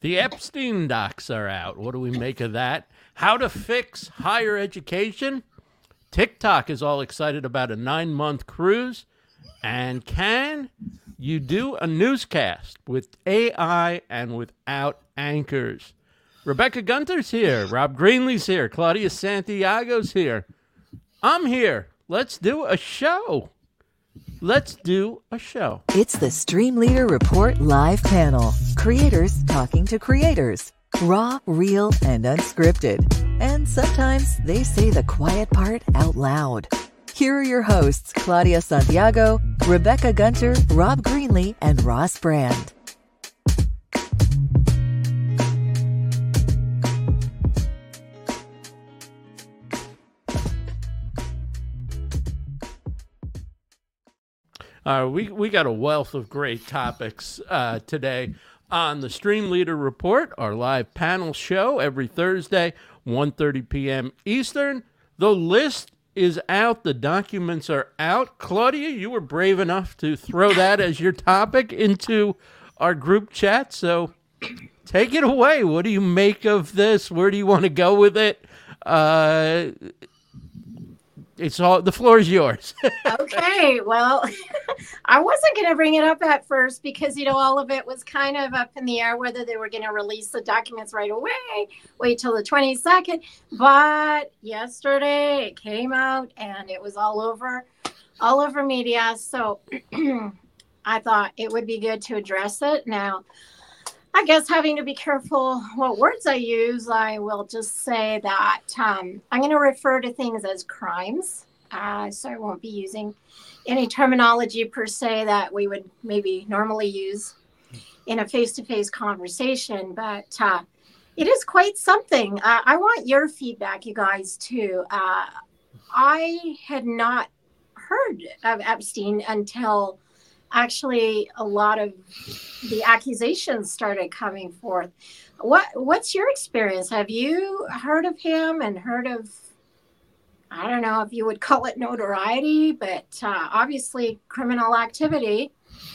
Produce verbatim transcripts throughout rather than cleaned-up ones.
The Epstein docs are out. What do we make of that? How to fix higher education? TikTok is all excited about a nine-month cruise. And can you do a newscast with A I and without anchors? Rebecca Gunter's here. Rob Greenlee's here. Claudia Santiago's here. I'm here. Let's do a show. Let's do a show. It's the Stream Leader Report live panel. Creators talking to creators. Raw, real, and unscripted. And sometimes they say the quiet part out loud. Here are your hosts, Claudia Santiago, Rebecca Gunter, Rob Greenlee, and Ross Brand. Uh, we, we got a wealth of great topics uh, today on the Stream Leader Report, our live panel show every Thursday, one thirty p.m. Eastern. The list is out. The documents are out. Claudia, you were brave enough to throw that as your topic into our group chat. So take it away. What do you make of this? Where do you want to go with it? Uh, it's all, the floor is yours. Okay. Well, I wasn't going to bring it up at first because, you know, all of it was kind of up in the air whether they were going to release the documents right away, wait till the twenty-second. But yesterday it came out and it was all over, all over media. So I thought it would be good to address it. Now, I guess having to be careful what words I use, I will just say that um, I'm going to refer to things as crimes. Uh, so I won't be using any terminology per se that we would maybe normally use in a face-to-face conversation. But uh, it is quite something. Uh, I want your feedback, you guys, too. Uh, I had not heard of Epstein until actually a lot of the accusations started coming forth. What what's your experience? Have you heard of him and heard of, I don't know if you would call it notoriety, but uh, obviously criminal activity?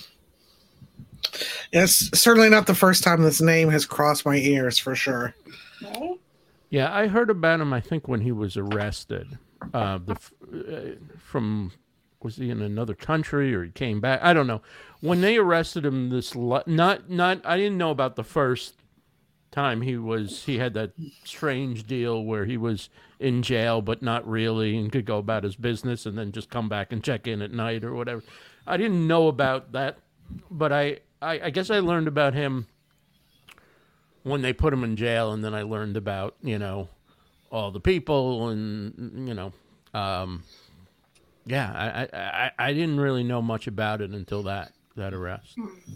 Yes, certainly not the first time this name has crossed my ears, for sure. Okay. Yeah, I heard about him, I think, when he was arrested. Uh, the, uh, from... Was he in another country or he came back? I don't know. When they arrested him, this not not I didn't know about the first time he was he had that strange deal where he was in jail but not really and could go about his business and then just come back and check in at night or whatever. I didn't know about that, but I, I, I guess I learned about him when they put him in jail, and then I learned about, you know, all the people and, you know, um, yeah, I, I, I didn't really know much about it until that, that arrest.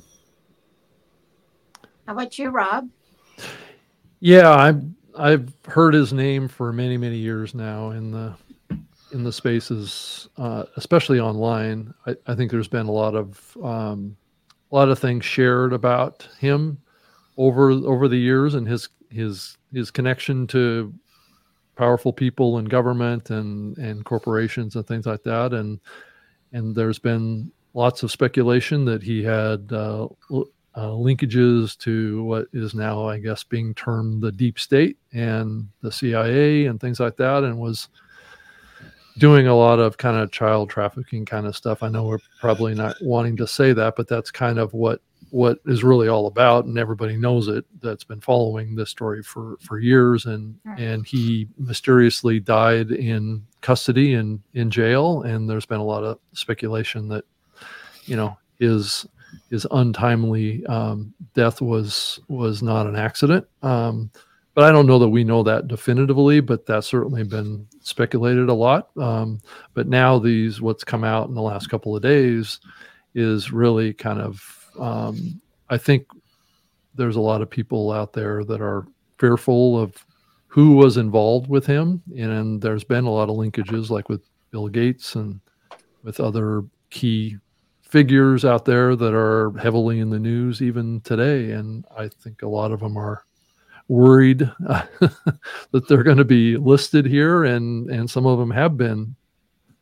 How about you, Rob? Yeah, I've I've heard his name for many many years now in the in the spaces, uh, especially online. I, I think there's been a lot of um, a lot of things shared about him over over the years and his his his connection to powerful people in government and, and corporations and things like that. And, and there's been lots of speculation that he had uh, uh, linkages to what is now, I guess, being termed the deep state and the C I A and things like that, and was doing a lot of kind of child trafficking kind of stuff. I know we're probably not wanting to say that, but that's kind of what what is really all about, and everybody knows it that's been following this story for for years. And and he mysteriously died in custody and in jail, and there's been a lot of speculation that, you know, his his untimely um death was was not an accident. Um but I don't know that we know that definitively, but that's certainly been speculated a lot. Um but now these what's come out in the last couple of days is really kind of Um, I think there's a lot of people out there that are fearful of who was involved with him. And there's been a lot of linkages, like with Bill Gates and with other key figures out there that are heavily in the news even today. And I think a lot of them are worried uh, that they're going to be listed here. And, and some of them have been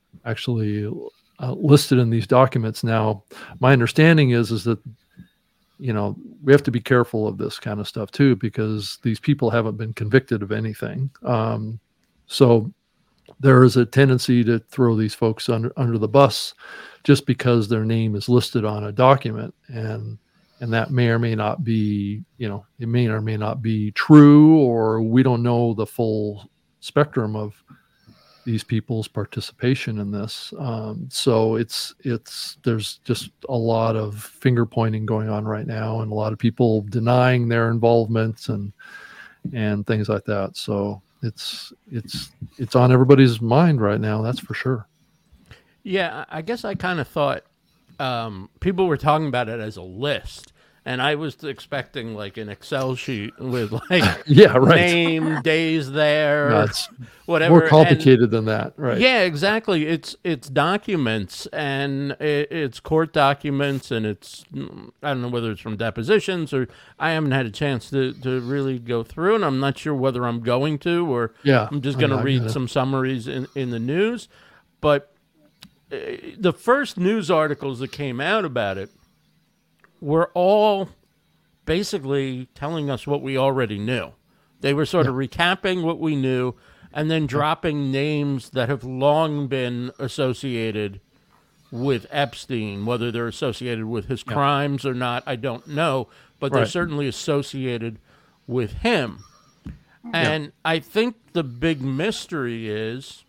actually Uh, listed in these documents. Now, my understanding is is that you know, we have to be careful of this kind of stuff too, because these people haven't been convicted of anything. Um, so there is a tendency to throw these folks under, under the bus just because their name is listed on a document, and and that may or may not be, you know, it may or may not be true, or we don't know the full spectrum of these people's participation in this. Um, so it's it's there's just a lot of finger pointing going on right now, and a lot of people denying their involvement and and things like that. So it's it's it's on everybody's mind right now, that's for sure. Yeah, I guess I kind of thought um, people were talking about it as a list, and I was expecting like an Excel sheet with like yeah, right. name, days there, No, it's whatever. more complicated and, than that, right? Yeah, exactly. It's it's documents, and it, it's court documents, and it's I don't know whether it's from depositions or I haven't had a chance to, to really go through, and I'm not sure whether I'm going to or yeah, I'm just going to read gonna... some summaries in, in the news. But uh, the first news articles that came out about it were all basically telling us what we already knew. They were sort yeah. of recapping what we knew and then dropping names that have long been associated with Epstein. Whether they're associated with his yeah. crimes or not, I don't know, but they're right. certainly associated with him. And yeah. I think the big mystery is,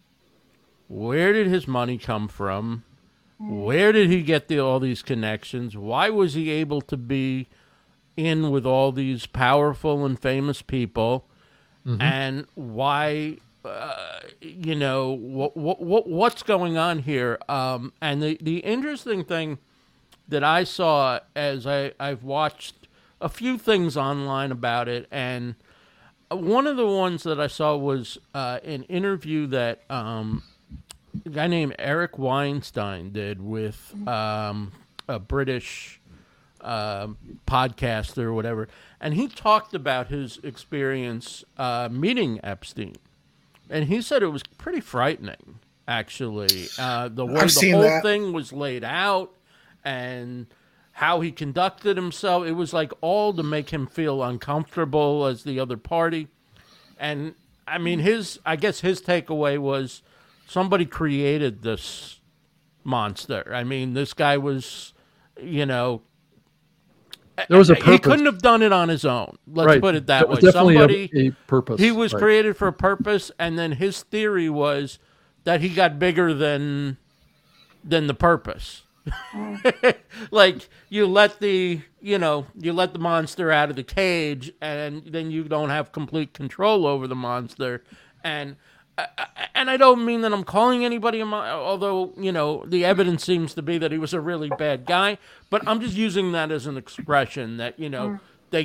where did his money come from? Where did he get the, all these connections? Why was he able to be in with all these powerful and famous people? Mm-hmm. And why, uh, you know, what, what, what what's going on here? Um, and the, the interesting thing that I saw as I, I've watched a few things online about it, and one of the ones that I saw was uh, an interview that um, a guy named Eric Weinstein did with um, a British uh, podcaster or whatever, and he talked about his experience uh, meeting Epstein, and he said it was pretty frightening, actually. Uh, the way I've the whole that. thing was laid out and how he conducted himself, it was like all to make him feel uncomfortable as the other party. And I mean, his I guess his takeaway was, somebody created this monster. I mean, this guy was, you know, there was a purpose. He couldn't have done it on his own. Let's right. put it that way. Somebody, a, a purpose. He was right. created for a purpose, and then his theory was that he got bigger than than the purpose. Like, you let the, you know, you let the monster out of the cage, and then you don't have complete control over the monster. And And I don't mean that I'm calling anybody a mon- although, you know, the evidence seems to be that he was a really bad guy. But I'm just using that as an expression that, you know, they,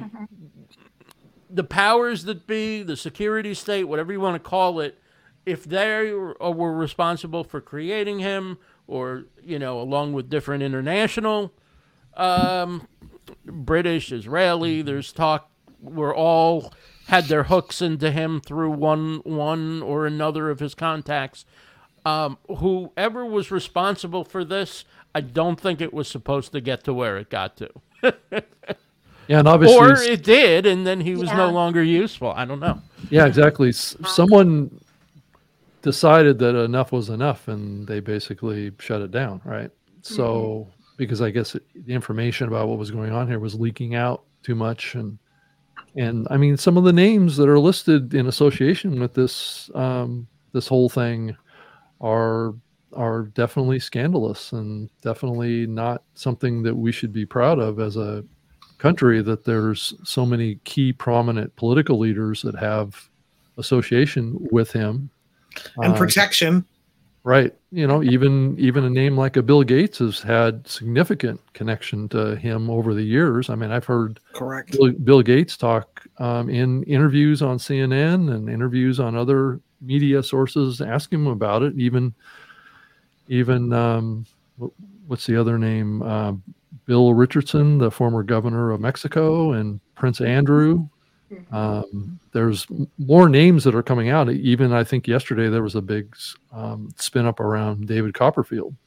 the powers that be, the security state, whatever you want to call it, if they were responsible for creating him, or, you know, along with different international, um, British, Israeli, there's talk, we're all had their hooks into him through one one or another of his contacts. Um, whoever was responsible for this, I don't think it was supposed to get to where it got to. Yeah, and obviously, or it did, and then he was yeah. no longer useful. I don't know. Yeah, exactly. S- someone decided that enough was enough, and they basically shut it down, right? Mm-hmm. So, because I guess it, the information about what was going on here was leaking out too much, and And I mean, some of the names that are listed in association with this um, this whole thing are are definitely scandalous and definitely not something that we should be proud of as a country. That there's so many key prominent political leaders that have association with him and uh, protection. Right. You know, even even a name like a Bill Gates has had significant connection to him over the years. I mean, I've heard correct Bill, Bill Gates talk um, in interviews on C N N and interviews on other media sources, ask him about it. Even, even um, what's the other name? Uh, Bill Richardson, the former governor of Mexico, and Prince Andrew. Um, there's more names that are coming out. Even I think yesterday there was a big um, spin up around David Copperfield.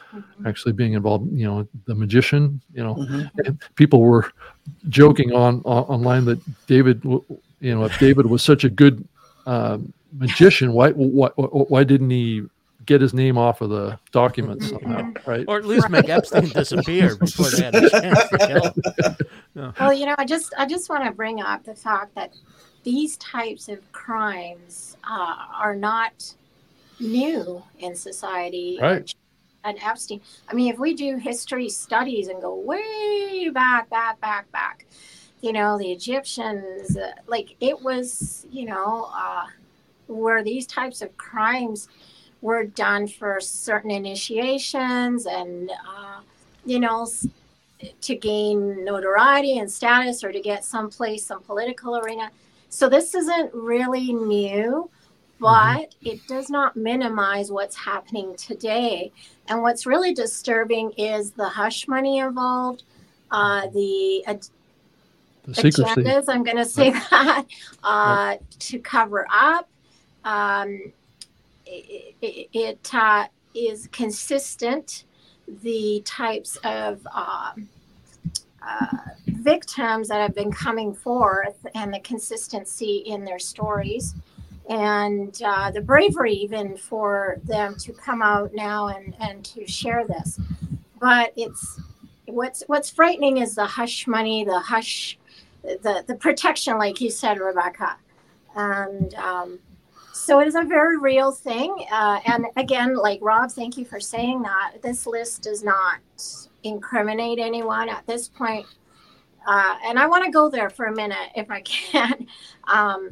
actually being involved. You know, the magician. You know, Mm-hmm. and people were joking on, on online that David, w- you know, if David was such a good uh, magician, why, why why didn't he get his name off of the documents somehow, right? Or at least make Epstein disappear before they had a chance to kill him. Well, you know, I just I just want to bring up the fact that these types of crimes uh, are not new in society. Right. And Epstein, I mean, if we do history studies and go way back, back, back, back, you know, the Egyptians, uh, like it was, you know, uh, where these types of crimes were done for certain initiations and, uh, you know, s- to gain notoriety and status or to get someplace, some political arena. So this isn't really new, but it does not minimize what's happening today. And what's really disturbing is the hush money involved, uh, the ad- The secrecy. agendas, I'm going to say that, uh, to cover up. Um, it it, it uh, is consistent, the types of um, uh, victims that have been coming forth and the consistency in their stories and uh, the bravery even for them to come out now and, and to share this. But it's what's what's frightening is the hush money, the hush, the, the protection, like you said, Rebecca. And um, so it is a very real thing. Uh, and again, like Rob, thank you for saying that. This list does not incriminate anyone at this point. Uh, and I want to go there for a minute, if I can. Um,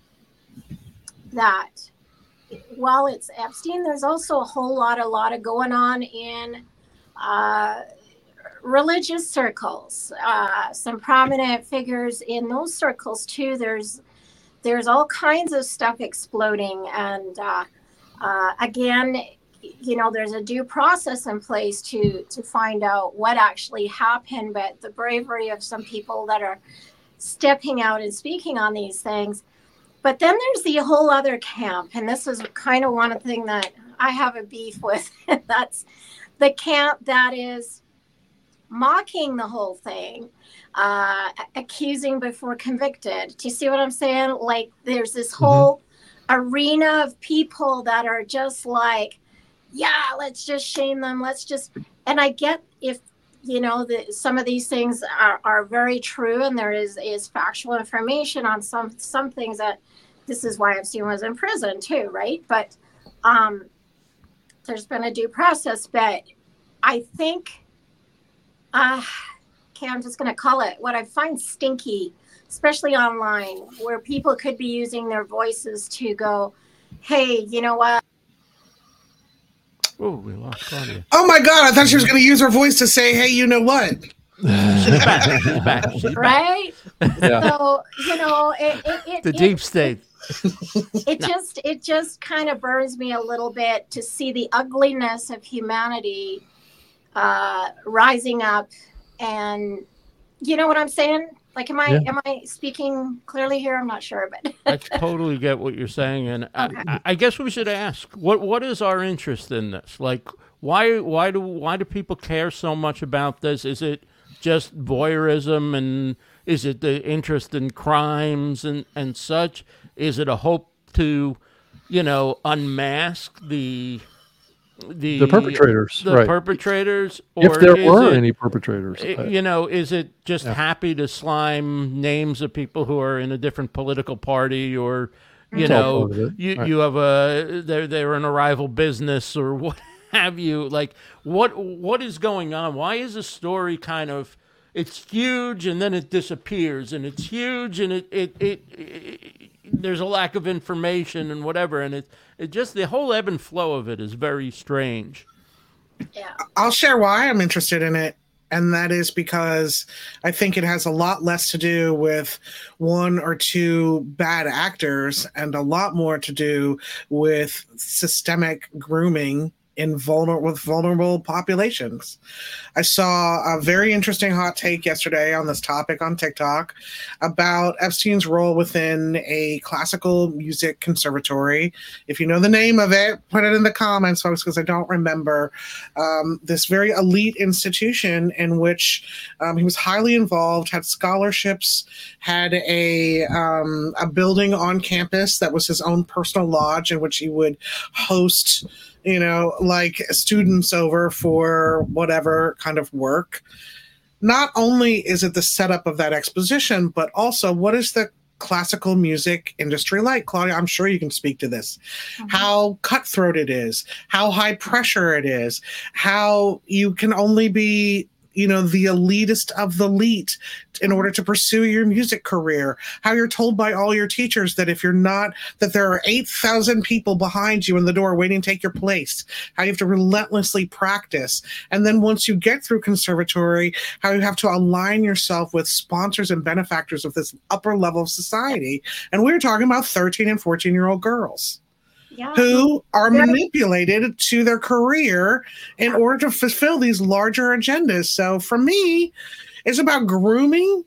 that while it's Epstein, there's also a whole lot, a lot of going on in uh, religious circles. Uh, some prominent figures in those circles too. There's there's all kinds of stuff exploding, and uh, uh, again, you know, there's a due process in place to to find out what actually happened. But the bravery of some people that are stepping out and speaking on these things. But then there's the whole other camp, and this is kind of one thing that I have a beef with. That's the camp that is mocking the whole thing, uh, accusing before convicted. Do you see what I'm saying? Like there's this whole mm-hmm. arena of people that are just like, yeah, let's just shame them. Let's just, and I get if, you know, the, some of these things are, are very true, and there is, is factual information on some some things that this is why Epstein was in prison too, right? But um, there's been a due process, but I think, uh, okay, I'm just going to call it what I find stinky, especially online, where people could be using their voices to go, hey, you know what? Oh, we lost Claudia. Oh my God, I thought she was going to use her voice to say, hey, you know what? She's back. She's back. She's right? back. Yeah. So, you know, it, it, it The it, deep state. It just, it just kind of burns me a little bit to see the ugliness of humanity uh, rising up. And you know what I'm saying? Like, am I, Yeah. am I speaking clearly here? I'm not sure, but I totally get what you're saying, and Okay. I, I guess we should ask what what is our interest in this? Like, why why do why do people care so much about this? Is it just voyeurism, and is it the interest in crimes and and such? Is it a hope to, you know, unmask the the The perpetrators, the right. perpetrators, If there is were it- any perpetrators. I- I- you know, is it just Yeah. happy to slime names of people who are in a different political party, or you It's all know, part of it, you right. you have a they're they're in a rival business or what have you? Like, what what is going on? Why is a story kind of it's huge and then it disappears, and it's huge and it it it, it there's a lack of information and whatever, and it it just the whole ebb and flow of it is very strange. yeah. I'll share why I'm interested in it. And that is because I think it has a lot less to do with one or two bad actors and a lot more to do with systemic grooming in vulnerable with vulnerable populations. I saw a very interesting hot take yesterday on this topic on TikTok about Epstein's role within a classical music conservatory. If you know the name of it, put it in the comments, folks, because I don't remember. Um, this very elite institution in which um, he was highly involved, had scholarships, had a um, a building on campus that was his own personal lodge in which he would host, you know, like students over for whatever kind of work. Not only is it the setup of that exposition, but also what is the classical music industry like? Claudia, I'm sure you can speak to this. Mm-hmm. How cutthroat it is, how high pressure it is, how you can only be, you know, the elitist of the elite in order to pursue your music career, how you're told by all your teachers that if you're not, that there are eight thousand people behind you in the door waiting to take your place, how you have to relentlessly practice. And then once you get through conservatory, how you have to align yourself with sponsors and benefactors of this upper level of society. And we're talking about thirteen and fourteen year old girls. Yeah. Who are manipulated to their career in order to fulfill these larger agendas. So for me, it's about grooming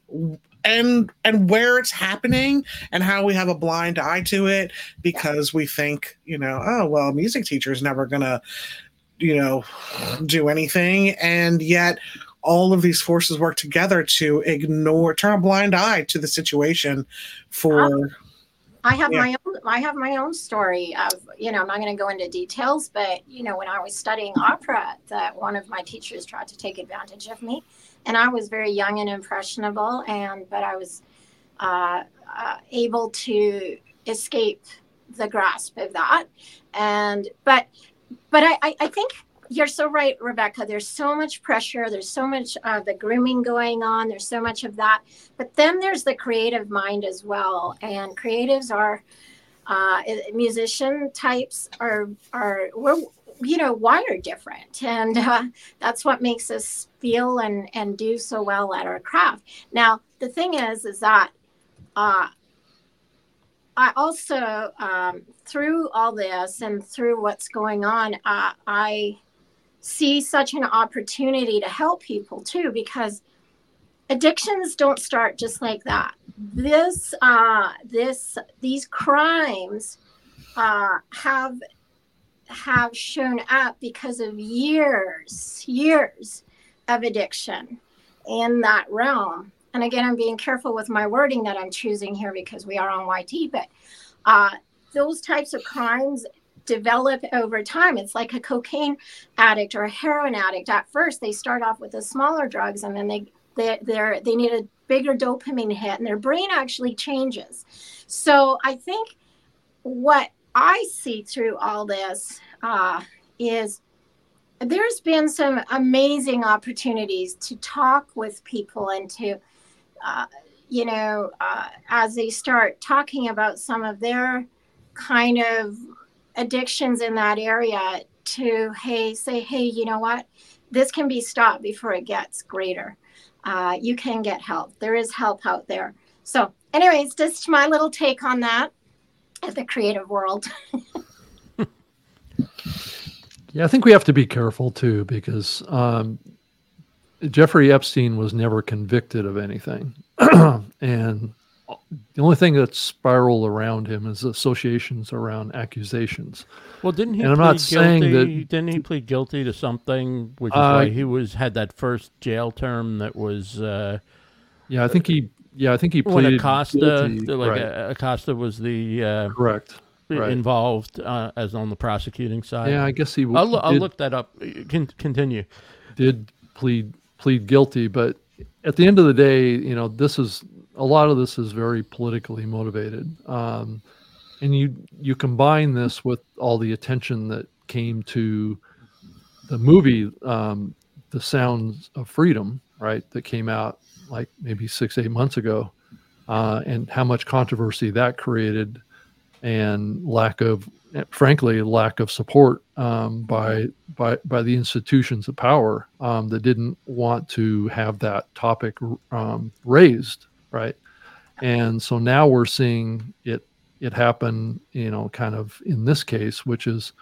and and where it's happening and how we have a blind eye to it because we think, you know, oh, well, a music teacher is never going to, you know, do anything. And yet all of these forces work together to ignore, turn a blind eye to the situation for... I have yeah. my own. I have my own story of, you know, I'm not going to go into details, but you know, when I was studying opera, that one of my teachers tried to take advantage of me, and I was very young and impressionable, and but I was uh, uh, able to escape the grasp of that, and but but I I, I think. You're so right, Rebecca. There's so much pressure. There's so much of uh, the grooming going on. There's so much of that. But then there's the creative mind as well. And creatives are, uh, musician types are, are we're, you know, wired different. And uh, that's what makes us feel and, and do so well at our craft. Now, the thing is, is that uh, I also, um, through all this and through what's going on, uh, I... see such an opportunity to help people too, because addictions don't start just like that. This, uh, this, these crimes uh, have have shown up because of years, years of addiction in that realm. And again, I'm being careful with my wording that I'm choosing here because we are on Y T, but uh, those types of crimes develop over time. It's like a cocaine addict or a heroin addict. At first, they start off with the smaller drugs, and then they they they they need a bigger dopamine hit, and their brain actually changes. So I think what I see through all this uh, is there's been some amazing opportunities to talk with people and to, uh, you know, uh, as they start talking about some of their kind of addictions in that area to, hey, say, hey, you know what? This can be stopped before it gets greater. Uh, you can get help. There is help out there. So anyways, just my little take on that at the creative world. Yeah, I think we have to be careful too, because um, Jeffrey Epstein was never convicted of anything. And the only thing that spiraled around him is associations around accusations. Well, didn't he? And I'm plead not guilty? saying that. Didn't he plead guilty to something, which is uh, why he was had that first jail term that was. Uh, yeah, I think he. Yeah, I think he when pleaded Acosta, guilty. like Right. uh, Acosta was the uh, Correct. Right. involved uh, as on the prosecuting side. Yeah, I guess he. w- I'll, I'll did- look that up. Con- continue. did plead plead guilty, but at the end of the day, you know, this is a lot of this is very politically motivated, um, and you you combine this with all the attention that came to the movie, um, "The Sounds of Freedom," right? That came out like maybe six eight months ago, uh, and how much controversy that created, and lack of, frankly, lack of support um, by by by the institutions of power um, that didn't want to have that topic um, raised, right? And so now we're seeing it it happen, you know, kind of in this case, which is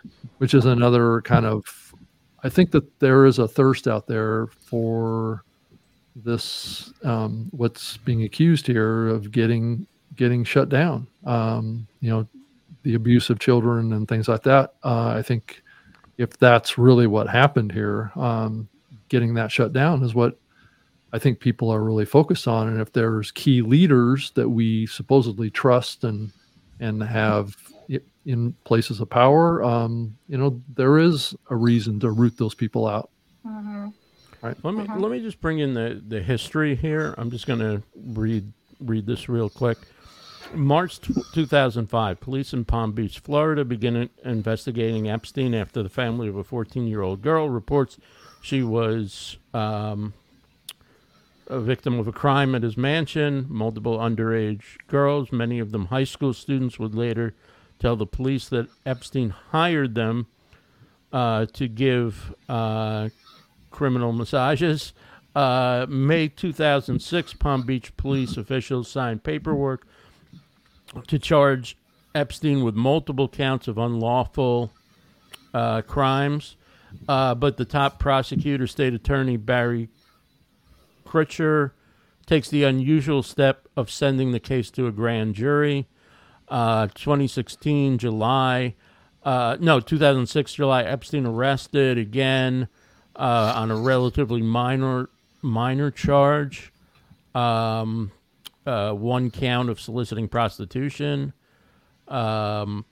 which is another kind of, I think that there is a thirst out there for this, um, what's being accused here of getting getting shut down. Um, you know, the abuse of children and things like that. Uh, I think if that's really what happened here, um, getting that shut down is what I think people are really focused on. And if there's key leaders that we supposedly trust and and have in places of power, um, you know, there is a reason to root those people out. Mm-hmm. Right. Let me Uh-huh. let me just bring in the, the history here. I'm just going to read read this real quick. March two thousand five, police in Palm Beach, Florida, begin investigating Epstein after the family of a fourteen-year-old girl reports she was um, a victim of a crime at his mansion. Multiple underage girls, many of them high school students, would later tell the police that Epstein hired them uh, to give uh, criminal massages. Uh, May two thousand six, Palm Beach police officials signed paperwork to charge Epstein with multiple counts of unlawful uh, crimes. Uh, but the top prosecutor, state attorney Barry Kritcher, takes the unusual step of sending the case to a grand jury. Uh, twenty sixteen, July, uh, no, two thousand six, July, Epstein arrested again uh, on a relatively minor minor charge. Um, uh, one count of soliciting prostitution. Um,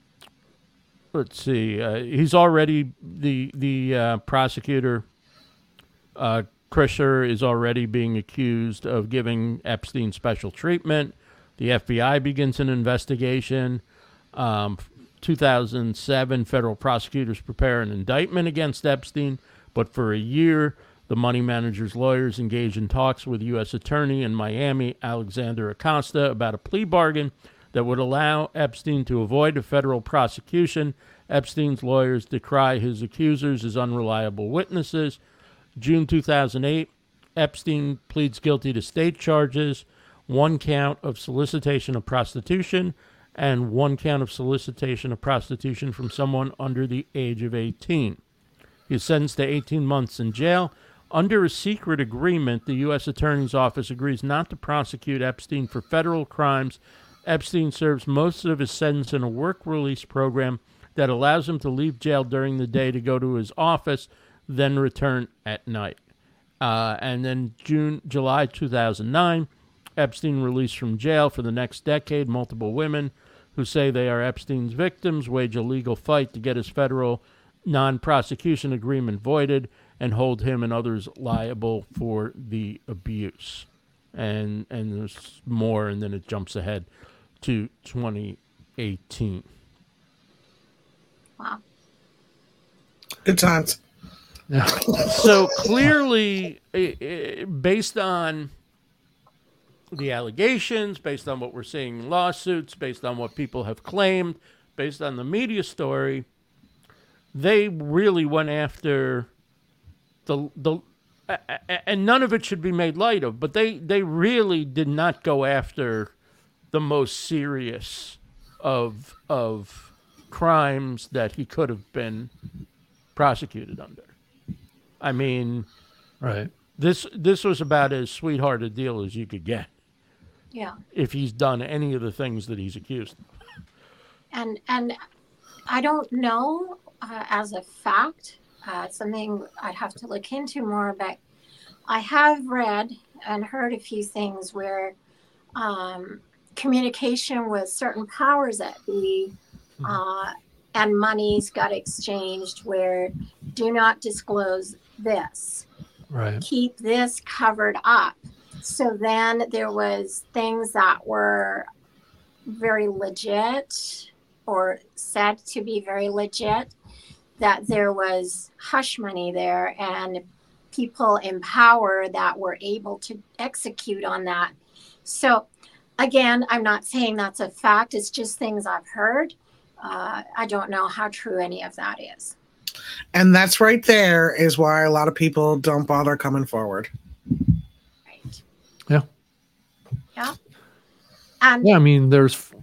let's see. Uh, he's already the the uh, prosecutor. Uh, Krisher is already being accused of giving Epstein special treatment. The F B I begins an investigation. Um, two thousand seven, federal prosecutors prepare an indictment against Epstein, but for a year, the money manager's lawyers engage in talks with U S Attorney in Miami, Alexander Acosta, about a plea bargain that would allow Epstein to avoid a federal prosecution. Epstein's lawyers decry his accusers as unreliable witnesses. June two thousand eight, Epstein pleads guilty to state charges, one count of solicitation of prostitution and one count of solicitation of prostitution from someone under the age of eighteen. He is sentenced to eighteen months in jail. Under a secret agreement, the U S Attorney's Office agrees not to prosecute Epstein for federal crimes. Epstein serves most of his sentence in a work release program that allows him to leave jail during the day to go to his office, then return at night. Uh, and then June, July two thousand nine, Epstein released from jail for the next decade. Multiple women who say they are Epstein's victims wage a legal fight to get his federal non-prosecution agreement voided and hold him and others liable for the abuse. And and there's more, and then it jumps ahead to twenty eighteen. Wow. Good times. Yeah. So clearly, i- i- based on the allegations, based on what we're seeing in lawsuits, based on what people have claimed, based on the media story, they really went after the the, a- a- and none of it should be made light of, but they they really did not go after the most serious of of crimes that he could have been prosecuted under. I mean, Right. this this was about as sweetheart a deal as you could get Yeah. if he's done any of the things that he's accused of. And and I don't know uh, as a fact. Uh, it's something I'd have to look into more, but I have read and heard a few things where um, communication with certain powers that be uh, and monies got exchanged where do not disclose this. Right. Keep this covered up. So then there was things that were very legit or said to be very legit, that there was hush money there and people in power that were able to execute on that. So again, I'm not saying that's a fact. It's just things I've heard. Uh, I don't know how true any of that is. And that's right there is why a lot of people don't bother coming forward. Right. Yeah. Yeah. And Yeah. I mean, there's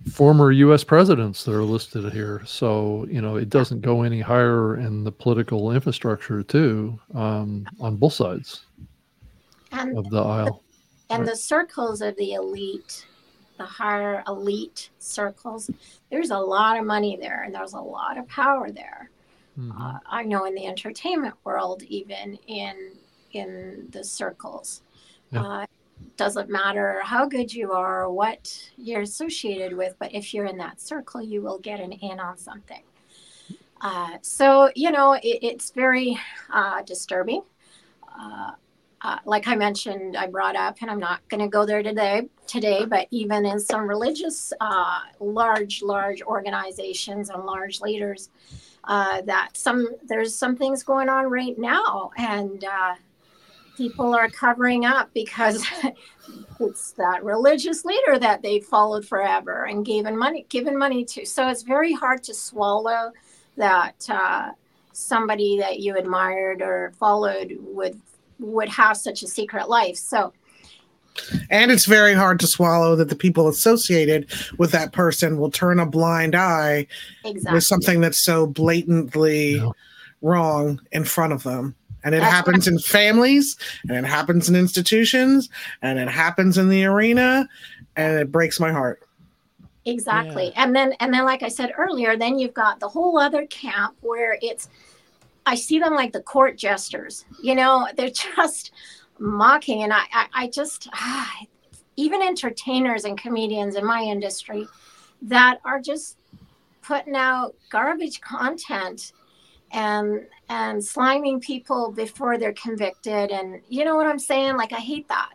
former U S presidents that are listed here. So, you know, it doesn't go any higher in the political infrastructure too, um, on both sides And of the aisle. and Right. the circles of the elite, the higher elite circles, there's a lot of money there and there's a lot of power there. Mhm. Uh, I know in the entertainment world, even in in the circles, Yeah. uh, doesn't matter how good you are or what you're associated with, but if you're in that circle, you will get an in on something. Uh, so you know, it, it's very uh, disturbing. Uh, uh, like I mentioned, I brought up, and I'm not going to go there today. Today, but even in some religious, uh, large, large organizations and large leaders, uh, that some there's some things going on right now, and uh, people are covering up because it's that religious leader that they followed forever and given money, given money to. So it's very hard to swallow that uh, somebody that you admired or followed would would have such a secret life. So. And it's very hard to swallow that the people associated with that person will turn a blind eye Exactly. with something that's so blatantly Yeah. wrong in front of them. And it That's happens in families, and it happens in institutions, and it happens in the arena, and it breaks my heart. Exactly. Yeah. And then and then like I said earlier, then you've got the whole other camp where it's I see them like the court jesters. You know, they're just mocking, and I I, I just ah, even entertainers and comedians in my industry that are just putting out garbage content and and sliming people before they're convicted, and you know what I'm saying? Like I hate that.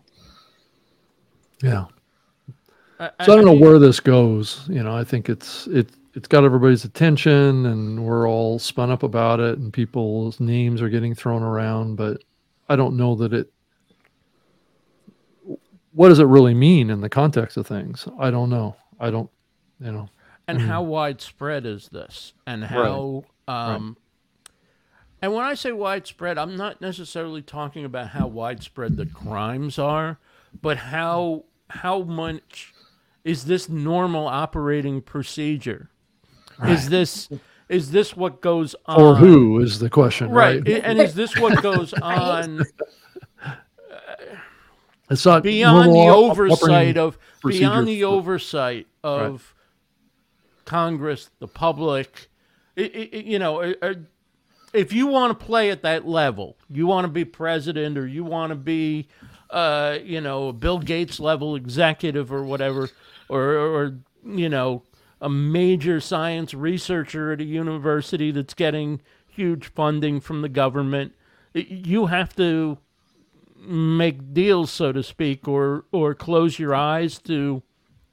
Yeah. I, So I don't know mean, where this goes. You know, I think it's it it's got everybody's attention, and we're all spun up about it, and people's names are getting thrown around. But I don't know that it. What does it really mean in the context of things? I don't know. I don't. You know. and I mean- how widespread is this? And how um and when I say widespread, I'm not necessarily talking about how widespread the crimes are, but how how much is this normal operating procedure? Is this is this what goes on? Or who is the question, Right. right? I- And is this what goes on It's not beyond the normal op- oversight operating of procedure beyond the for- oversight of Congress, the public? I- I- I- you know, uh, uh, if you want to play at that level, you want to be president, or you want to be, uh, you know, a Bill Gates level executive or whatever, or, or you know, a major science researcher at a university that's getting huge funding from the government, y- you have to make deals, so to speak, or or close your eyes to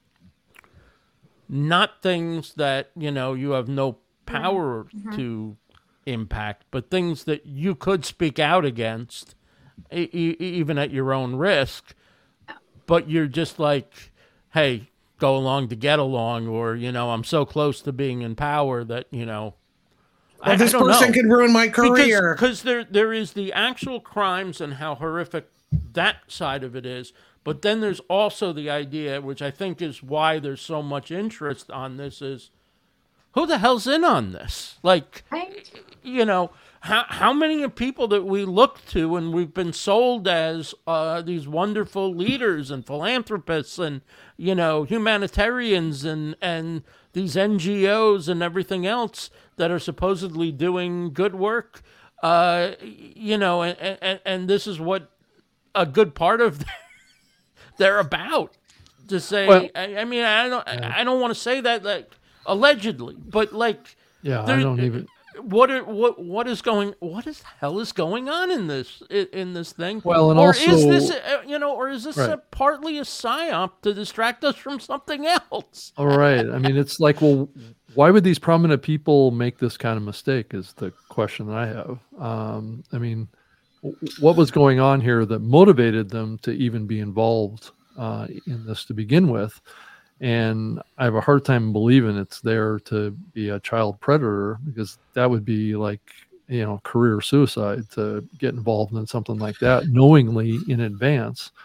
not things that, you know, you have no power to impact, but things that you could speak out against, e- e- even at your own risk. But you're just like, hey, go along to get along, or, you know, I'm so close to being in power that, you know, I, Well, this I don't person know. could ruin my career. Because there there is the actual crimes and how horrific that side of it is, but then there's also the idea, which I think is why there's so much interest on this, is who the hell's in on this? Like, Right? you know, how how many of people that we look to and we've been sold as uh, these wonderful leaders and philanthropists and, you know, humanitarians and and these N G Os and everything else that are supposedly doing good work, uh, you know, and, and and this is what a good part of they're about. To say, Well- I, I mean, I don't, I don't want to say that like allegedly, but like, Yeah, I there- don't even. what are, what what is going what is the hell is going on in this in, in this thing? Well, and or is also- this uh, you know, or is this a, Right. partly a psyop to distract us from something else? All right. I mean, it's like, well, why would these prominent people make this kind of mistake? Is the question that I have. Um, I mean, w- what was going on here that motivated them to even be involved uh, in this to begin with? And I have a hard time believing it's there to be a child predator, because that would be like, you know, career suicide to get involved in something like that knowingly in advance.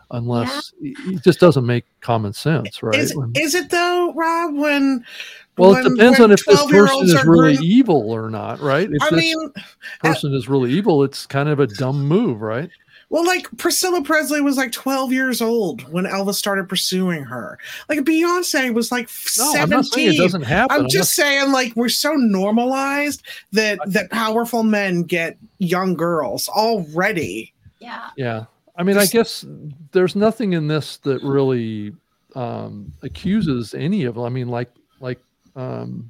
unless it just doesn't make common sense, right? Is, When- is it though, Rob? When well, when, it depends when on if this person twelve-year-olds is are really grown- evil or not, right? If I this mean, person is really evil, it's kind of a dumb move, right? well, like Priscilla Presley was like twelve years old when Elvis started pursuing her. Like Beyonce was like No, seventeen. I'm not saying it doesn't happen. I'm I'm just saying, like, we're so normalized that that powerful men get young girls already. Yeah. Yeah. I mean, I guess there's nothing in this that really um, accuses any of them. I mean, like, like um,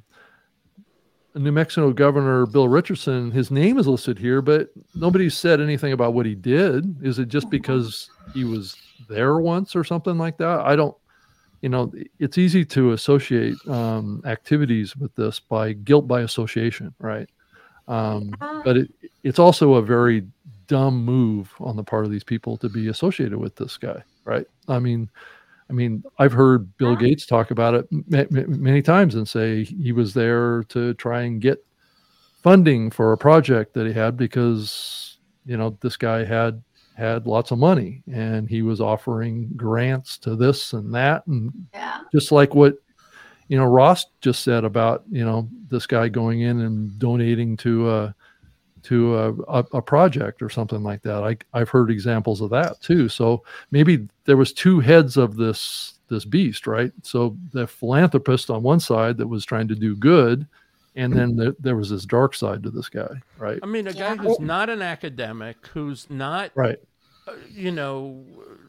New Mexico Governor Bill Richardson, his name is listed here, but nobody said anything about what he did. Is it just because he was there once or something like that? I don't, you know, it's easy to associate um, activities with this by guilt by association, right? Um, but it, it's also a very dumb move on the part of these people to be associated with this guy, right? I mean, I mean, I've heard Bill Gates talk about it m- m- many times and say he was there to try and get funding for a project that he had because, you know, this guy had had lots of money and he was offering grants to this and that, and Yeah. just like what, you know, Ross just said about, you know, this guy going in and donating to a to a, a, a project or something like that. I, I've heard examples of that too. So maybe there was two heads of this this beast, right? So the philanthropist on one side that was trying to do good, and then there, there was this dark side to this guy, right? I mean, a guy Yeah. who's not an academic, who's not, Right. you know,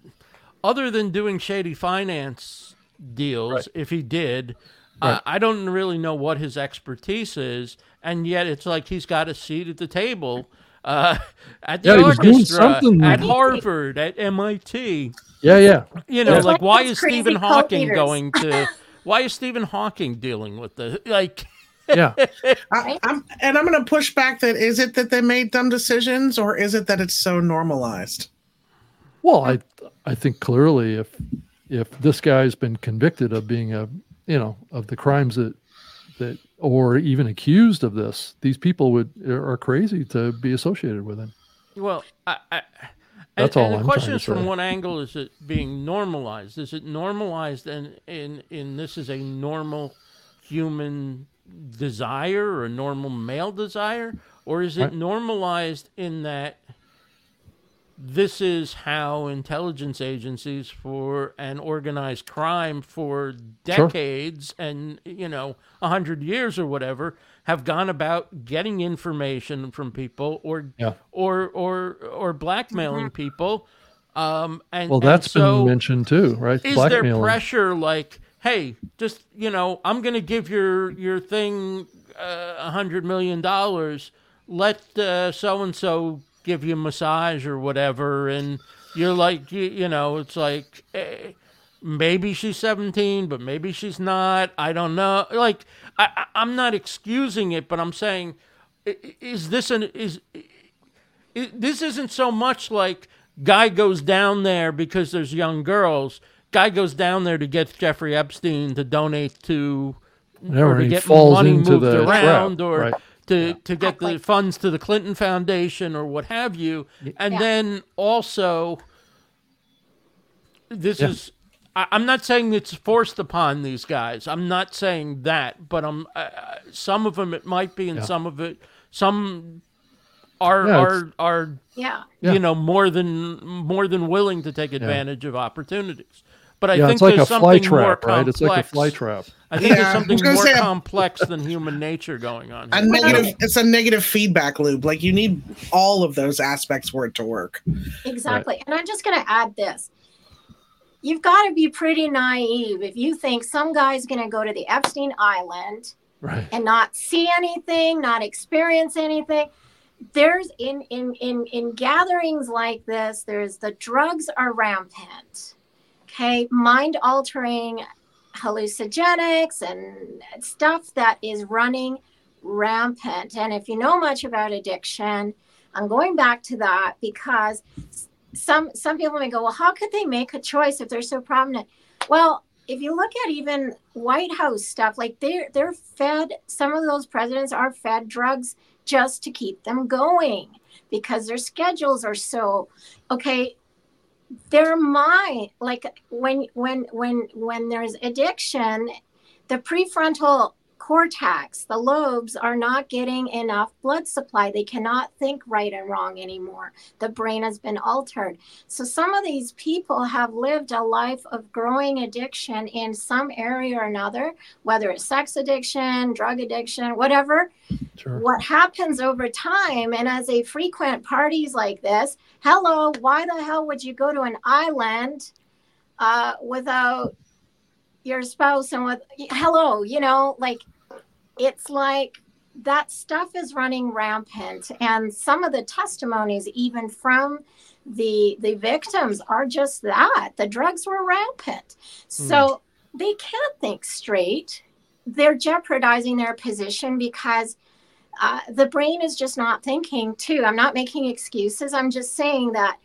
other than doing shady finance deals, Right. if he did, Right. uh, I don't really know what his expertise is, and yet it's like he's got a seat at the table uh, at the Yeah, he was doing orchestra, something. at Harvard, at M I T. Yeah, yeah. You know, Yeah. like why Those is crazy Stephen cult Hawking leaders. going to? Why is Stephen Hawking dealing with the like? Yeah. I, I'm, and I'm going to push back that is it that they made dumb decisions or is it that it's so normalized? Well, I I think clearly if if this guy's been convicted of being a, you know, of the crimes that that or even accused of this, these people would are crazy to be associated with him. Well, I, I, That's and, all and the I'm question trying is to from say. what angle is it being normalized? Is it normalized and in, in this is a normal human desire or a normal male desire? Or is it Right. normalized in that this is how intelligence agencies for and organized crime for decades and, you know, a hundred years or whatever have gone about getting information from people or Yeah. or or or blackmailing people. Um, and Well, and that's so been mentioned too, right? is there Blackmailing. pressure like, hey, just, you know, I'm going to give your your thing uh, a hundred million dollars. Let uh, so and so give you a massage or whatever, and you're like, you, you know, it's like eh, maybe she's seventeen, but maybe she's not. I don't know. Like, I, I, I'm not excusing it, but I'm saying, i- i- is this an is i this isn't so much like guy goes down there because there's young girls. Guy goes down there to get Jeffrey Epstein to donate to, Yeah, or or to he get falls money into moved the around, trap, or right. to to get the Exactly. funds to the Clinton Foundation or what have you. And Yeah. then also, this Yeah. is. I, I'm not saying it's forced upon these guys. I'm not saying that, but I'm. Uh, some of them it might be, and Yeah. some of it, some are Yeah, are it's- are Yeah. Yeah. you know, more than more than willing to take advantage of opportunities. But I Yeah, think it's like there's a fly something more trap, complex. right? It's like a fly trap. I think Yeah, there's I was something gonna more say- complex than human nature going on A here. negative, it's a negative feedback loop. Like you need all of those aspects for it to work. Exactly. And I'm just going to add this. You've got to be pretty naive if you think some guy's going to go to the Epstein Island Right. and not see anything, not experience anything. There's in in in in gatherings like this, there's the drugs are rampant. Okay, mind altering hallucinogenics and stuff that is running rampant. And if you know much about addiction, I'm going back to that because some some people may go, well, how could they make a choice if they're so prominent? Well, if you look at even White House stuff, like they're they're fed, some of those presidents are fed drugs just to keep them going because their schedules are so okay. their mind, like when when when when there's addiction, the prefrontal cortex, the lobes are not getting enough blood supply. They cannot think right and wrong anymore. The brain has been altered. So some of these people have lived a life of growing addiction in some area or another, whether it's sex addiction, drug addiction, whatever. Sure. What happens over time, and as they frequent parties like this, hello, why the hell would you go to an island uh, without your spouse and with, hello, you know, like, it's like that stuff is running rampant. And some of the testimonies, even from the the victims, are just that. The drugs were rampant. So mm. they can't think straight. They're jeopardizing their position because uh, the brain is just not thinking too. I'm not making excuses. I'm just saying that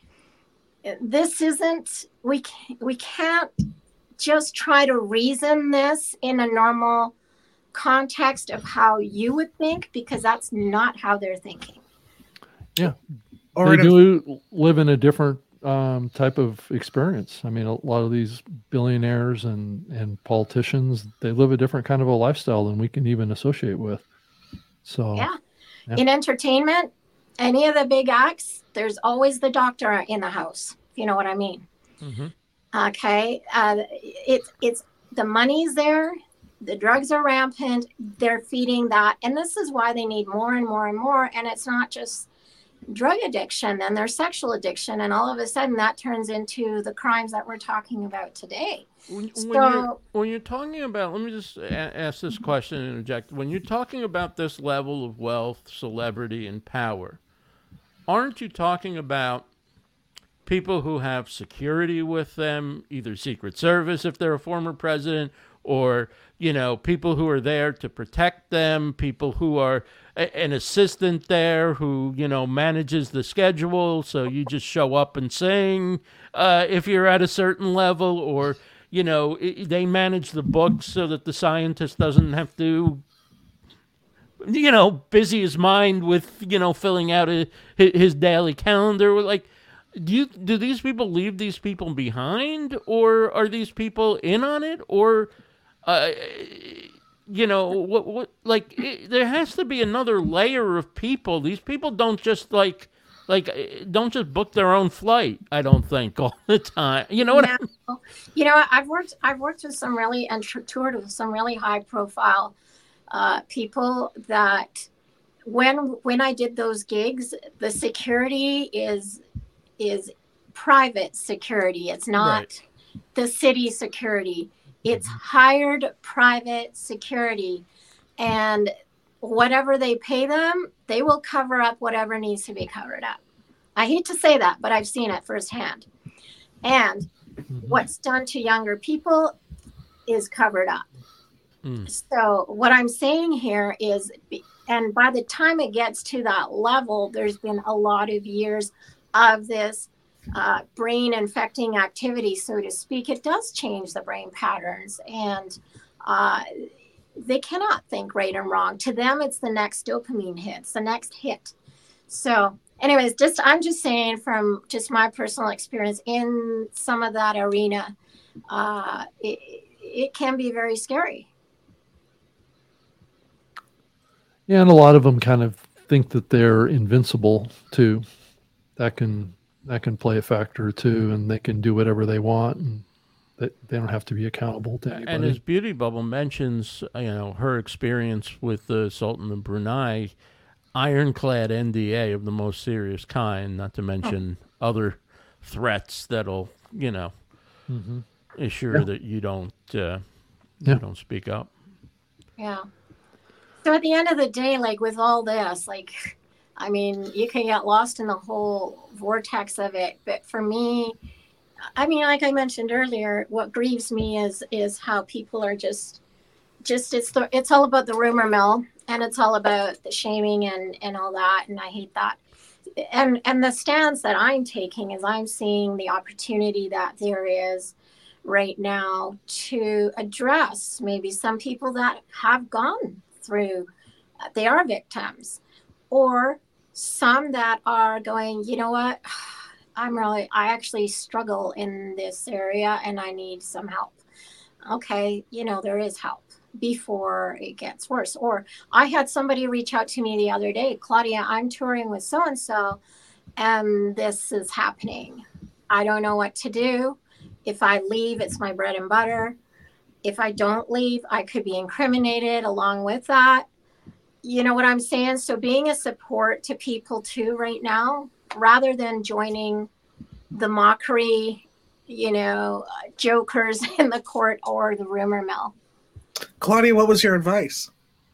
this isn't, we can't, we can't just try to reason this in a normal context of how you would think, because that's not how they're thinking. Yeah. Or they do live in a different um, type of experience. I mean, a lot of these billionaires and, and politicians, they live a different kind of a lifestyle than we can even associate with. So, yeah. yeah. In entertainment, any of the big acts, there's always the doctor in the house, if you know what I mean. Mm-hmm. Okay. Uh, it's, it's, the money's there. The drugs are rampant. They're feeding that. And this is why they need more and more and more. And it's not just drug addiction and their sexual addiction. And all of a sudden that turns into the crimes that we're talking about today. When, so, when, you're, when you're talking about, let me just a- ask this question and interject. When you're talking about this level of wealth, celebrity, and power, aren't you talking about people who have security with them, either Secret Service if they're a former president, or, you know, people who are there to protect them, people who are a, an assistant there who, you know, manages the schedule. So you just show up and sing uh, if you're at a certain level, or, you know, it, they manage the books so that the scientist doesn't have to, you know, busy his mind with, you know, filling out a, his daily calendar. Like, do you, do these people leave these people behind, or are these people in on it, or... Uh, you know, what, what, like, it, there has to be another layer of people. These people don't just, like, like, don't just book their own flight, I don't think, all the time. You know what no. I mean? You know, I've worked, I've worked with some really, and toured with some really high profile uh, people that when, when I did those gigs, the security is, is private security. It's not right. the city security. It's hired private security, and whatever they pay them, they will cover up whatever needs to be covered up. I hate to say that, but I've seen it firsthand. And what's done to younger people is covered up. Mm. So what I'm saying here is, and by the time it gets to that level, there's been a lot of years of this Uh, brain infecting activity, so to speak. It does change the brain patterns, and uh, they cannot think right and wrong. To them, it's the next dopamine hit, it's the next hit. So anyways, just I'm just saying from just my personal experience in some of that arena, uh, it, it can be very scary. Yeah, and a lot of them kind of think that they're invincible too. That can That can play a factor too, and they can do whatever they want, and they, they don't have to be accountable to anybody. And as Beauty Bubble mentions, you know, her experience with the Sultan of Brunei, ironclad N D A of the most serious kind, not to mention oh. other threats that'll, you know, mm-hmm. ensure yeah. that you don't, uh, yeah. you don't speak up. Yeah. So at the end of the day, like with all this, like, I mean, you can get lost in the whole vortex of it. But for me, I mean, like I mentioned earlier, what grieves me is is how people are just, just it's the, it's all about the rumor mill, and it's all about the shaming and, and all that. And I hate that. And and the stance that I'm taking is I'm seeing the opportunity that there is right now to address maybe some people that have gone through, they are victims, or some that are going, you know what, I'm really, I actually struggle in this area and I need some help. Okay, you know, there is help before it gets worse. Or I had somebody reach out to me the other day, Claudia, I'm touring with so and so, and this is happening. I don't know what to do. If I leave, it's my bread and butter. If I don't leave, I could be incriminated along with that. You know what I'm saying? So being a support to people too right now, rather than joining the mockery, you know, jokers in the court or the rumor mill. Claudia, what was your advice?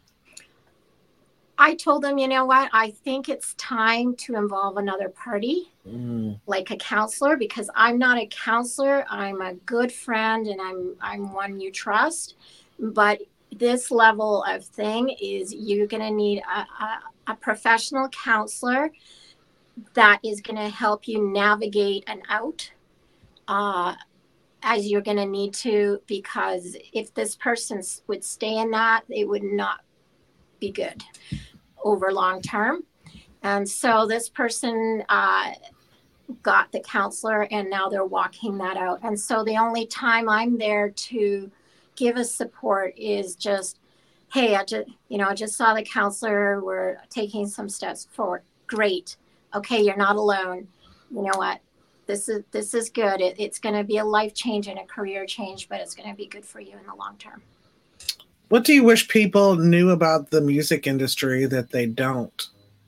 I told them, you know what, I think it's time to involve another party, mm. like a counselor, because I'm not a counselor. I'm a good friend and I'm I'm one you trust. But this level of thing is you're going to need a, a, a professional counselor that is going to help you navigate an out uh, as you're going to need to, because if this person would stay in that, it would not be good over long term. And so this person uh, got the counselor and now they're walking that out. And so the only time I'm there to give us support is just, hey, I just, you know, I just saw the counselor. We're taking some steps forward. Great. Okay, you're not alone. You know what? This is this is good. It, it's going to be a life change and a career change, but it's going to be good for you in the long term. What do you wish people knew about the music industry that they don't?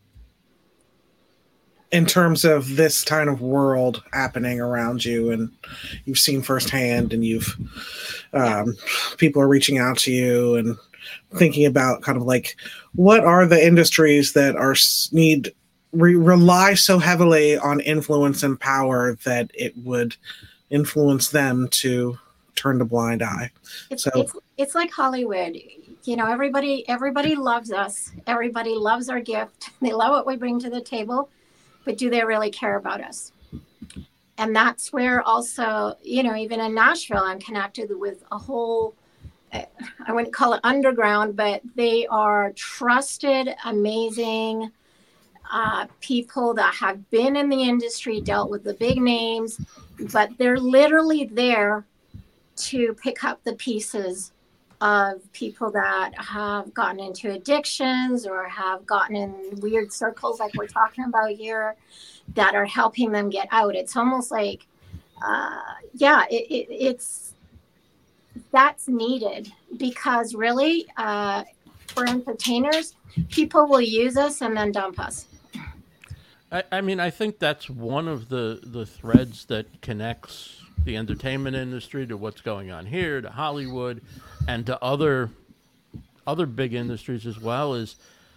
In terms of this kind of world happening around you, and you've seen firsthand, and you've um, people are reaching out to you and thinking about kind of like, what are the industries that are need re- rely so heavily on influence and power that it would influence them to turn a blind eye? It's, so it's, it's like Hollywood. You know, everybody everybody loves us. Everybody loves our gift. They love what we bring to the table. But do they really care about us? And that's where also, you know, even in Nashville, I'm connected with a whole, I wouldn't call it underground, but they are trusted, amazing uh, people that have been in the industry, dealt with the big names, but they're literally there to pick up the pieces of people that have gotten into addictions or have gotten in weird circles like we're talking about here, that are helping them get out. It's almost like, uh, yeah, it, it, it's, that's needed, because really uh, for entertainers, people will use us and then dump us. I, I mean, I think that's one of the, the threads that connects the entertainment industry to what's going on here, to Hollywood, and to other other big industries as well. Is,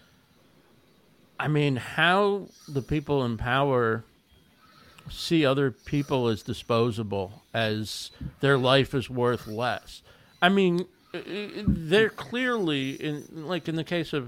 I mean, how the people in power see other people as disposable, as their life is worth less. I mean, they're clearly, in like in the case of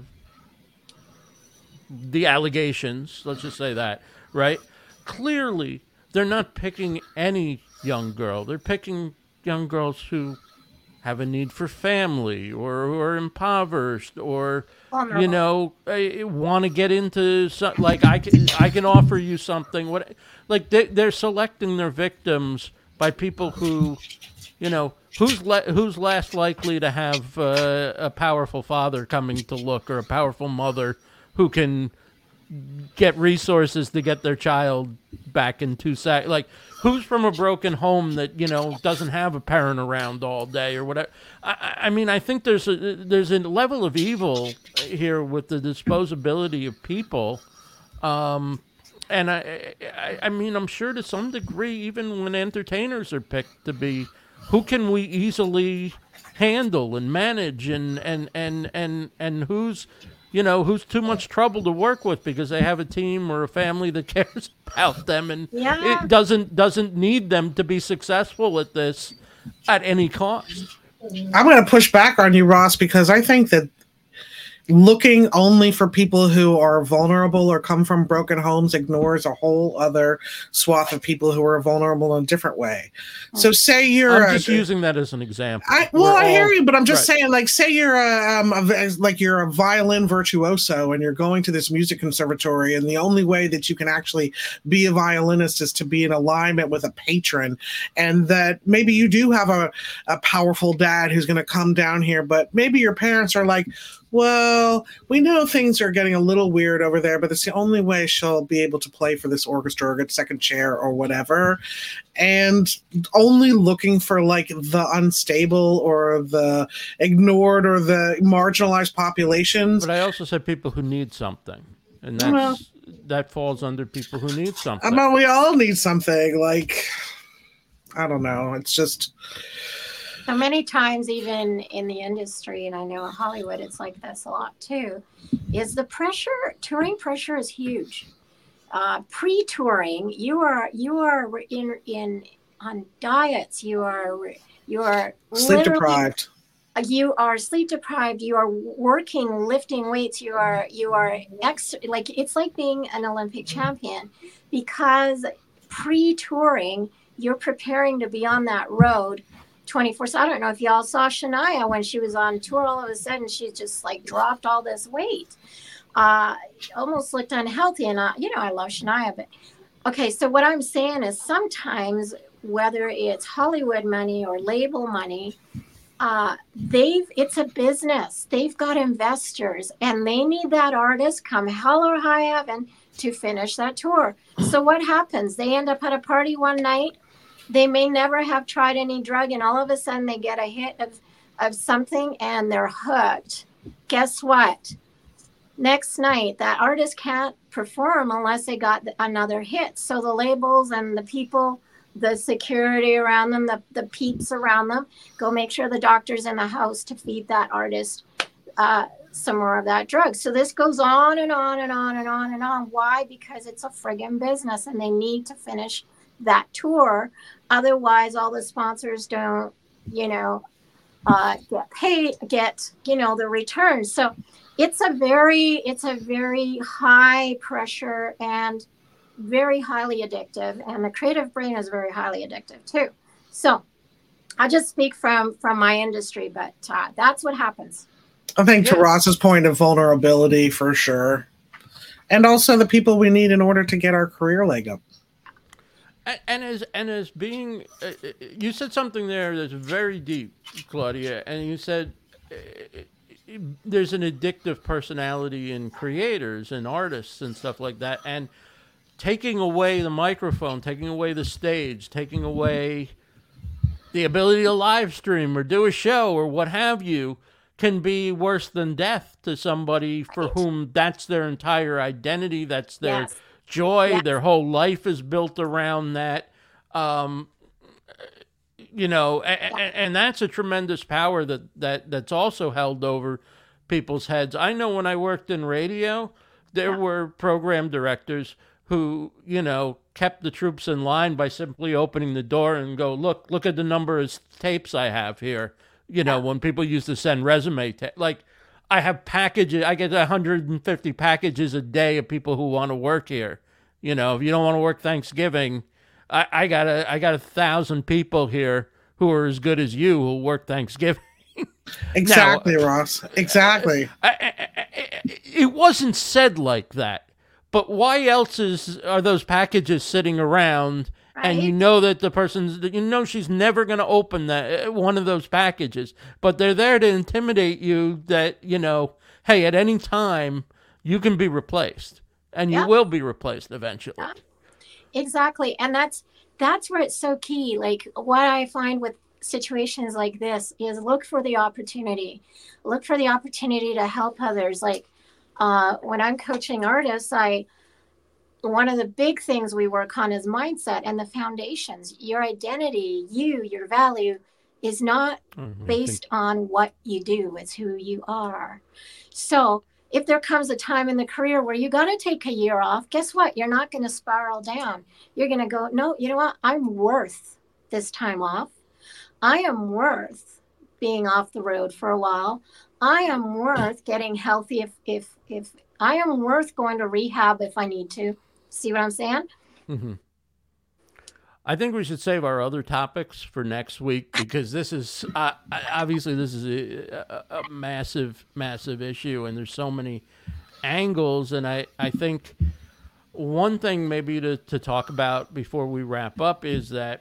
the allegations, let's just say that, right? Clearly, they're not picking any young girl. They're picking young girls who have a need for family, or who are impoverished, or Vulnerable. you know, want to get into some, like I can I can offer you something. What like they, they're selecting their victims by people who, you know, who's le- who's less likely to have uh, a powerful father coming to look, or a powerful mother who can get resources to get their child back in two seconds. Like, who's from a broken home that, you know, doesn't have a parent around all day or whatever. I, I mean, I think there's a there's a level of evil here with the disposability of people. Um, and I, I, I mean, I'm sure to some degree, even when entertainers are picked to be, who can we easily handle and manage, and, and, and, and, and who's, you know, who's too much trouble to work with because they have a team or a family that cares about them, and yeah. it doesn't doesn't need them to be successful at this at any cost. I'm going to push back on you, Ross, because I think that looking only for people who are vulnerable or come from broken homes ignores a whole other swath of people who are vulnerable in a different way. So say you're I'm just a, using that as an example. I, well, We're I hear all- you, but I'm just right. saying, like, say you're a, um, a, like you're a violin virtuoso and you're going to this music conservatory, and the only way that you can actually be a violinist is to be in alignment with a patron, and that maybe you do have a, a powerful dad who's going to come down here, but maybe your parents are like, well, we know things are getting a little weird over there, but it's the only way she'll be able to play for this orchestra or get second chair or whatever. And only looking for like the unstable or the ignored or the marginalized populations. But I also said people who need something, and that's Well- that falls under people who need something. I mean, we all need something. Like, I don't know. It's just. So many times, even in the industry, and I know in Hollywood, it's like this a lot too, is the pressure, touring pressure is huge. Uh, pre-touring, you are, you are in, in, on diets, you are, you are Sleep literally- deprived. You are sleep deprived, you are working, lifting weights, you are, you are ex, like, it's like being an Olympic champion, because pre-touring, you're preparing to be on that road twenty-four. So I don't know if y'all saw Shania when she was on tour. All of a sudden, she just like dropped all this weight. Uh, almost looked unhealthy. And I, you know, I love Shania, but okay. So what I'm saying is sometimes, whether it's Hollywood money or label money, uh, they've it's a business. They've got investors, and they need that artist come hell or high heaven to finish that tour. So what happens? They end up at a party one night. They may never have tried any drug, and all of a sudden they get a hit of, of something and they're hooked. Guess what? Next night, that artist can't perform unless they got another hit. So the labels and the people, the security around them, the, the peeps around them, go make sure the doctor's in the house to feed that artist uh, some more of that drug. So this goes on and on and on and on and on. Why? Because it's a friggin' business, and they need to finish that tour. Otherwise, all the sponsors don't, you know, uh, get paid, get, you know, the return. So it's a very, it's a very high pressure and very highly addictive. And the creative brain is very highly addictive too. So I just speak from, from my industry, but uh, that's what happens. I think to Yeah. Ross's point of vulnerability, for sure. And also the people we need in order to get our career leg up. And, and as and as being, uh, uh, you said something there that's very deep, Claudia, and you said uh, uh, there's an addictive personality in creators and artists and stuff like that, and taking away the microphone, taking away the stage, taking away the ability to live stream or do a show or what have you can be worse than death to somebody for whom that's their entire identity, that's their Yes. joy, Yes. their whole life is built around that. Um, you know, and, and that's a tremendous power that, that that's also held over people's heads. I know when I worked in radio, there Yeah. were program directors who, you know, kept the troops in line by simply opening the door and go, look, look at the number of tapes I have here. You know, when people used to send resume, ta- like I have packages, I get one hundred fifty packages a day of people who want to work here. You know, if you don't want to work Thanksgiving, I, I got a, I got a thousand people here who are as good as you who work Thanksgiving. Exactly, Ross. Exactly. I, I, I, it wasn't said like that, but why else is are those packages sitting around? And you Right. know that the person's, you know, she's never going to open that one of those packages, but they're there to intimidate you that, you know, hey, at any time you can be replaced, and you Yeah. will be replaced eventually. Yeah. Exactly. And that's that's where it's so key. Like what I find with situations like this is look for the opportunity. Look for the opportunity to help others. Like uh, when I'm coaching artists, I one of the big things we work on is mindset and the foundations. Your identity, you, your value is not Mhm. based on what you do, it's who you are. So if there comes a time in the career where you got to take a year off, guess what? You're not going to spiral down. You're going to go, no, you know what? I'm worth this time off. I am worth being off the road for a while. I am worth getting healthy if if if I am worth going to rehab if I need to. See what I'm saying? Mm-hmm. I think we should save our other topics for next week because this is uh, obviously this is a, a, a massive, massive issue, and there's so many angles. And I, I think one thing maybe to, to talk about before we wrap up is that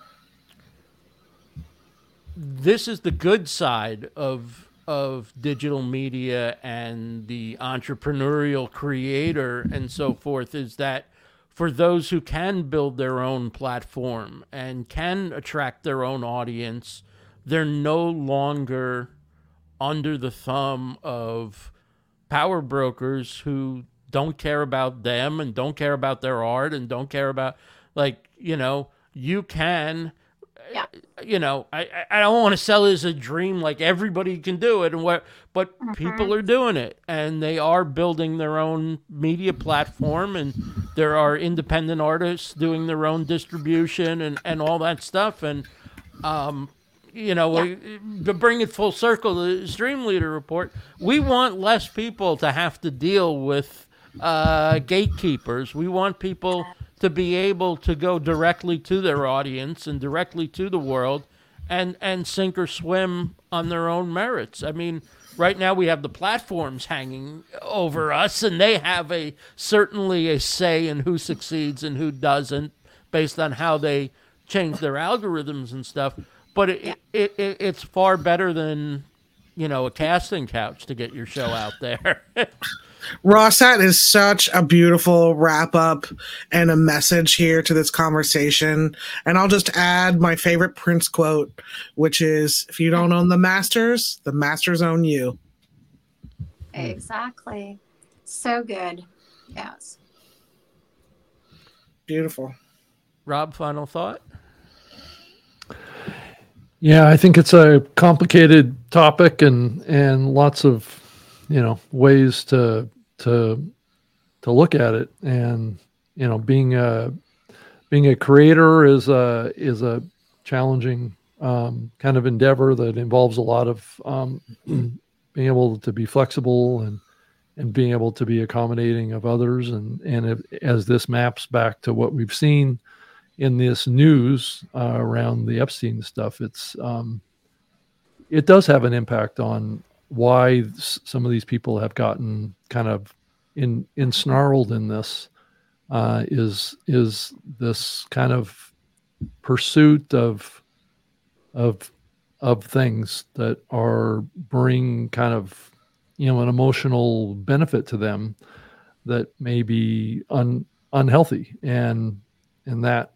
this is the good side of of digital media and the entrepreneurial creator and so forth, is that for those who can build their own platform and can attract their own audience, they're no longer under the thumb of power brokers who don't care about them and don't care about their art and don't care about, like, you know, you can, yeah. you know, I, I don't want to sell it as a dream, like everybody can do it, and what, but mm-hmm. people are doing it, and they are building their own media platform, and there are independent artists doing their own distribution and, and all that stuff. And, um, you know, yeah. to bring it full circle, the Stream Leader Report, we want less people to have to deal with uh, gatekeepers. We want people to be able to go directly to their audience and directly to the world and, and sink or swim on their own merits. I mean, right now we have the platforms hanging over us, and they have a certainly a say in who succeeds and who doesn't based on how they change their algorithms and stuff. But it, it, it it's far better than, you know, a casting couch to get your show out there. Ross, that is such a beautiful wrap up and a message here to this conversation. And I'll just add my favorite Prince quote, which is, if you don't own the masters, the masters own you. Exactly. So good. Yes. Beautiful. Rob, final thought? Yeah, I think it's a complicated topic and, and lots of, you know, ways to to to look at it. And, you know, being a being a creator is a is a challenging um, kind of endeavor that involves a lot of um, being able to be flexible and and being able to be accommodating of others. And and if, as this maps back to what we've seen in this news uh, around the Epstein stuff, it's um, it does have an impact on why some of these people have gotten kind of in ensnarled in this uh, is is this kind of pursuit of of of things that are bring kind of, you know, an emotional benefit to them that may be un, unhealthy, and and that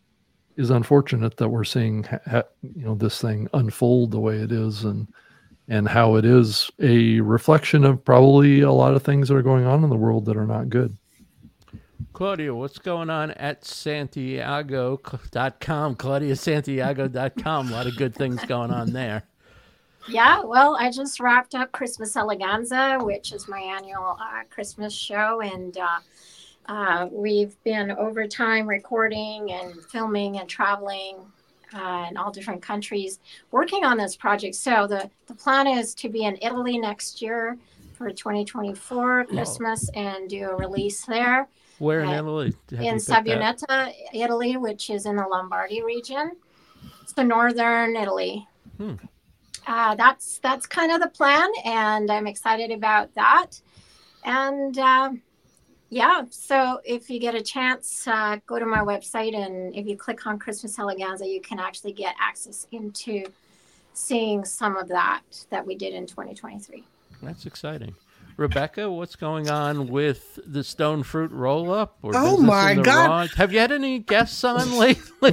is unfortunate that we're seeing ha, you know this thing unfold the way it is, and and how it is a reflection of probably a lot of things that are going on in the world that are not good. Claudia, what's going on at Santiago dot com? Claudia Santiago dot com. A lot of good things going on there. Yeah, well, I just wrapped up Christmas Eleganza, which is my annual uh, Christmas show, and uh, uh, we've been overtime recording and filming and traveling uh, in all different countries working on this project. So the, the plan is to be in Italy next year for twenty twenty-four Christmas oh. and do a release there. Where in uh, Italy? In Sabbioneta, Italy, which is in the Lombardy region. So northern Italy. Hmm. Uh, that's that's kind of the plan, and I'm excited about that. And uh, yeah, so if you get a chance, uh, go to my website, and if you click on Christmas Eleganza, you can actually get access into seeing some of that that we did in twenty twenty-three. That's exciting. Rebecca, what's going on with the Stone Fruit roll-up? Or oh my God! Raw? Have you had any guests on lately?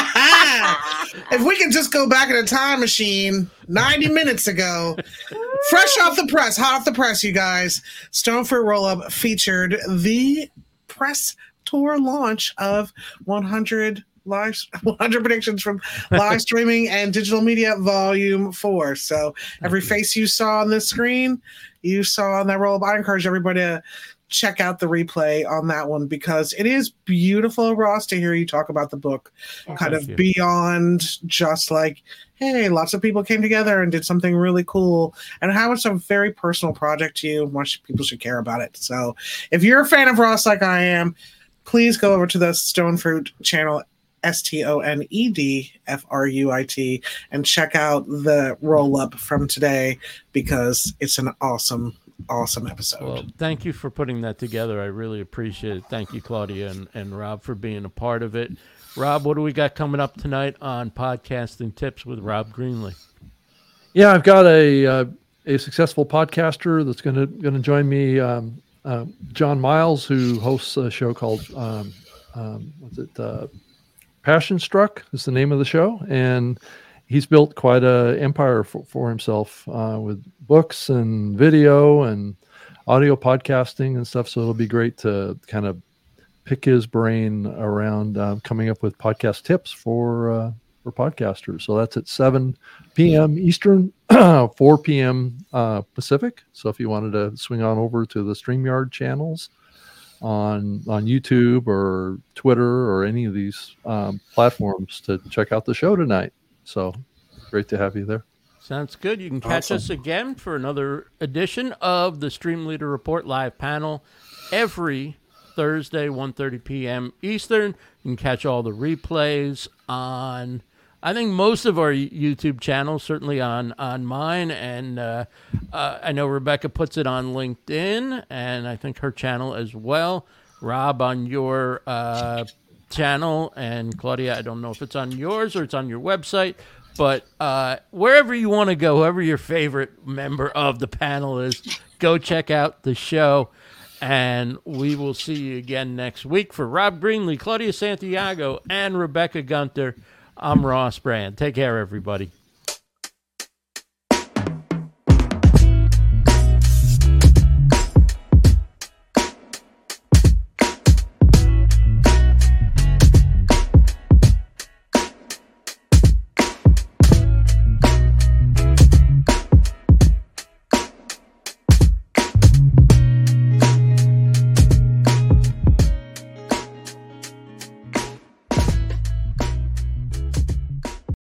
If we could just go back in a time machine ninety minutes ago, fresh off the press, hot off the press, you guys. Stone Fruit roll-up featured the press tour launch of one hundred live one hundred predictions from live streaming and digital media volume four. So every face you saw on this screen, you saw on that roll-up. I encourage everybody to check out the replay on that one because it is beautiful, Ross, to hear you talk about the book Yeah. kind Thank of you. beyond just like, hey, lots of people came together and did something really cool, and how it's a very personal project to you. Much people should care about it. So if you're a fan of Ross like I am, please go over to the Stone Fruit channel, S T O N E D F R U I T, and check out the roll-up from today because it's an awesome, awesome episode. Well, thank you for putting that together. I really appreciate it. Thank you, Claudia and, and Rob, for being a part of it. Rob, what do we got coming up tonight on Podcasting Tips with Rob Greenlee? Yeah, I've got a uh, a successful podcaster that's going to going to join me, um, uh, John Miles, who hosts a show called um, um, what's it? Uh, Passion Struck is the name of the show, and he's built quite a empire for, for himself uh, with books and video and audio podcasting and stuff. So it'll be great to kind of pick his brain around uh, coming up with podcast tips for uh, for podcasters. So that's at seven p.m. Eastern, four p.m. Uh, Pacific. So if you wanted to swing on over to the StreamYard channels on on YouTube or Twitter or any of these um, platforms to check out the show tonight. So great to have you there. Sounds good. You can catch Awesome. us again for another edition of the Stream Leader Report live panel every Thursday, one thirty p.m. Eastern. You can catch all the replays on, I think, most of our YouTube channels, certainly on, on mine. And uh, uh, I know Rebecca puts it on LinkedIn, and I think her channel as well. Rob, on your uh, channel, and Claudia, I don't know if it's on yours or it's on your website. But uh, wherever you want to go, whoever your favorite member of the panel is, go check out the show. And we will see you again next week. For Rob Greenlee, Claudia Santiago, and Rebecca Gunter, I'm Ross Brand. Take care, everybody.